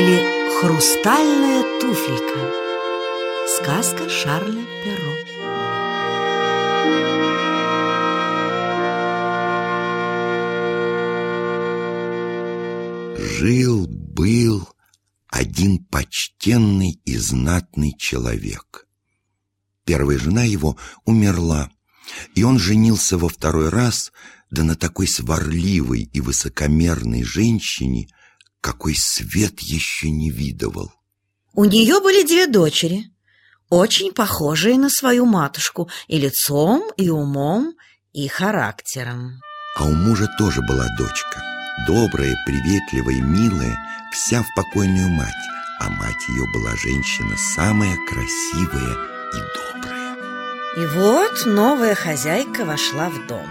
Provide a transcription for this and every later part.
или «Хрустальная туфелька». Сказка Шарля Перро. Жил-был один почтенный и знатный человек. Первая жена его умерла, и он женился во второй раз, да на такой сварливой и высокомерной женщине, какой свет еще не видывал. У нее были 2 дочери, очень похожие на свою матушку и лицом, и умом, и характером. А у мужа тоже была дочка, добрая, приветливая, милая, вся в покойную мать. А мать ее была женщина самая красивая и добрая. И вот новая хозяйка вошла в дом.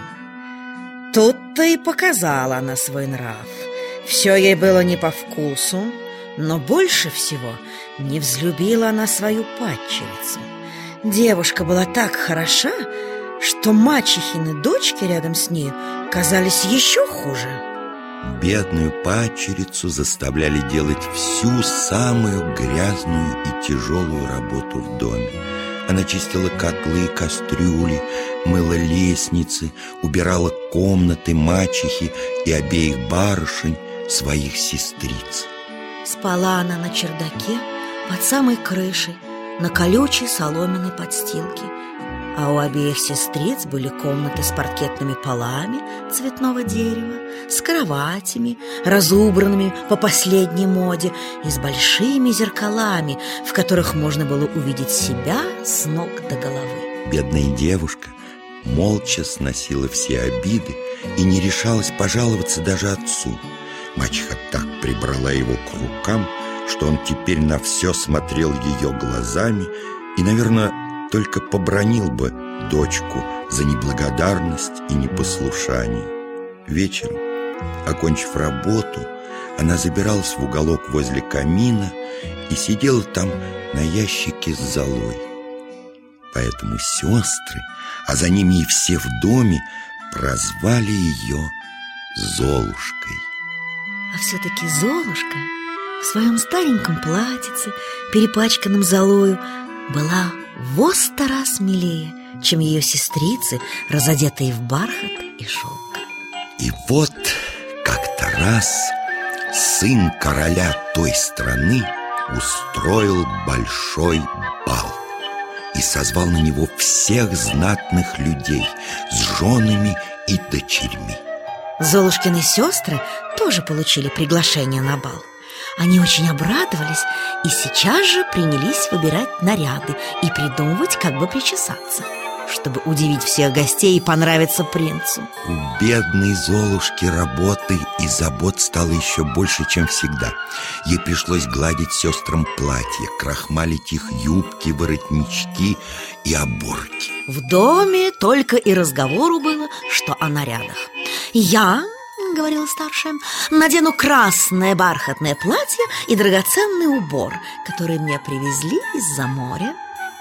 Тут-то и показала она свой нрав. Все ей было не по вкусу, но больше всего не взлюбила она свою падчерицу. Девушка была так хороша, что мачехины дочки рядом с ней казались еще хуже. Бедную падчерицу заставляли делать всю самую грязную и тяжелую работу в доме. Она чистила котлы и кастрюли, мыла лестницы, убирала комнаты мачехи и обеих барышень, своих сестриц. Спала она на чердаке под самой крышей, на колючей соломенной подстилке. А у обеих сестриц были комнаты с паркетными полами цветного дерева, с кроватями, разубранными по последней моде, и с большими зеркалами, в которых можно было увидеть себя с ног до головы. Бедная девушка молча сносила все обиды и не решалась пожаловаться даже отцу. Мачеха так прибрала его к рукам, что он теперь на все смотрел ее глазами и, наверное, только побранил бы дочку за неблагодарность и непослушание. Вечером, окончив работу, она забиралась в уголок возле камина и сидела там на ящике с золой. Поэтому сестры, а за ними и все в доме, прозвали ее Золушкой. А все-таки Золушка в своем стареньком платьице, перепачканном золою, была во 100 раз милее, чем ее сестрицы, разодетые в бархат и шелк. И вот как-то раз сын короля той страны устроил большой бал и созвал на него всех знатных людей с женами и дочерьми. Золушкины сестры тоже получили приглашение на бал. Они очень обрадовались и сейчас же принялись выбирать наряды и придумывать, как бы причесаться, чтобы удивить всех гостей и понравиться принцу. У бедной Золушки работы и забот стало еще больше, чем всегда. Ей пришлось гладить сестрам платья, крахмалить их юбки, воротнички и оборки. В доме только и разговору было, что о нарядах. «Я, — говорила старшая, — надену красное бархатное платье и драгоценный убор, который мне привезли из-за моря.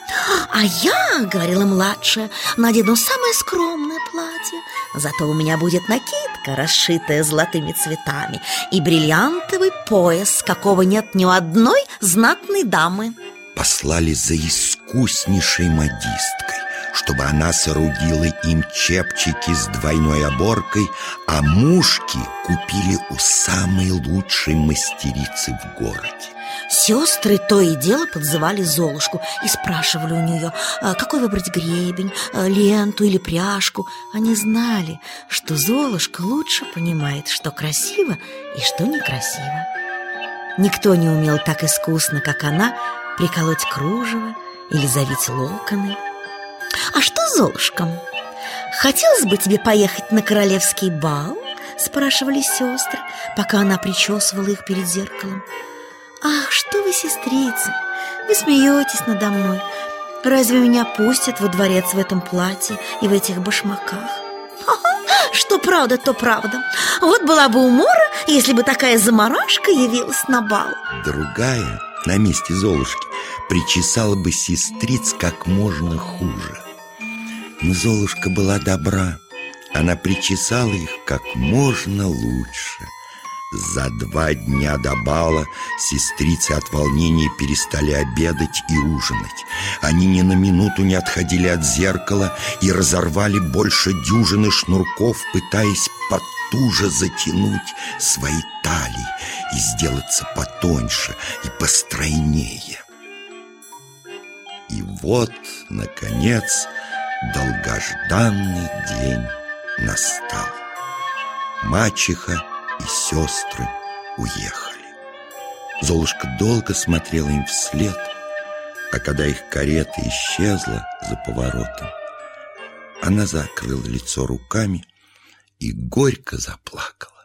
А я, — говорила младшая, — надену самое скромное платье, зато у меня будет накидка, расшитая золотыми цветами, и бриллиантовый пояс, какого нет ни у одной знатной дамы». Послали за искуснейшей модисткой, чтобы она соорудила им чепчики с двойной оборкой, а мушки купили у самой лучшей мастерицы в городе. Сестры то и дело подзывали Золушку и спрашивали у нее, какой выбрать гребень, ленту или пряжку. Они знали, что Золушка лучше понимает, что красиво и что некрасиво. Никто не умел так искусно, как она, приколоть кружево или завить локоны. «А что, Золушка, хотелось бы тебе поехать на королевский бал?» — спрашивали сестры, пока она причесывала их перед зеркалом. «Ах, что вы, сестрицы, вы смеетесь надо мной. Разве меня пустят во дворец в этом платье и в этих башмаках? Что правда, то правда. Вот была бы умора, если бы такая заморашка явилась на бал». Другая на месте Золушки причесала бы сестриц как можно хуже. Но Золушка была добра. Она причесала их как можно лучше. За 2 дня до бала сестрицы от волнения перестали обедать и ужинать. Они ни на минуту не отходили от зеркала и разорвали больше дюжины шнурков, пытаясь потуже затянуть свои талии и сделаться потоньше и постройнее. И вот, наконец, долгожданный день настал. Мачеха и сестры уехали. Золушка долго смотрела им вслед, а когда их карета исчезла за поворотом, она закрыла лицо руками и горько заплакала.